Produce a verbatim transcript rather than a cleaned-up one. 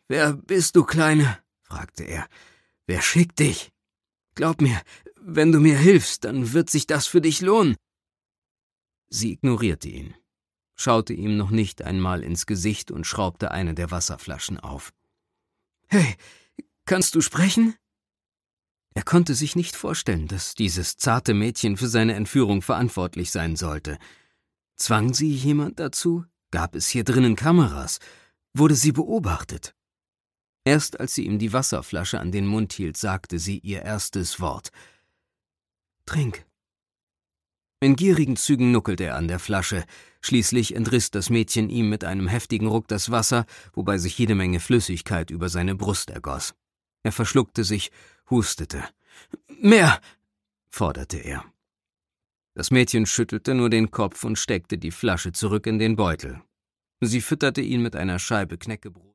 »Wer bist du, Kleine?« fragte er. »Wer schickt dich? Glaub mir, wenn du mir hilfst, dann wird sich das für dich lohnen.« Sie ignorierte ihn, schaute ihm noch nicht einmal ins Gesicht und schraubte eine der Wasserflaschen auf. »Hey, kannst du sprechen?« Er konnte sich nicht vorstellen, dass dieses zarte Mädchen für seine Entführung verantwortlich sein sollte. Zwang sie jemand dazu? Gab es hier drinnen Kameras? Wurde sie beobachtet? Erst als sie ihm die Wasserflasche an den Mund hielt, sagte sie ihr erstes Wort. »Trink.« In gierigen Zügen nuckelte er an der Flasche. Schließlich entriss das Mädchen ihm mit einem heftigen Ruck das Wasser, wobei sich jede Menge Flüssigkeit über seine Brust ergoss. Er verschluckte sich, hustete. »Mehr!« forderte er. Das Mädchen schüttelte nur den Kopf und steckte die Flasche zurück in den Beutel. Sie fütterte ihn mit einer Scheibe Knäckebrot.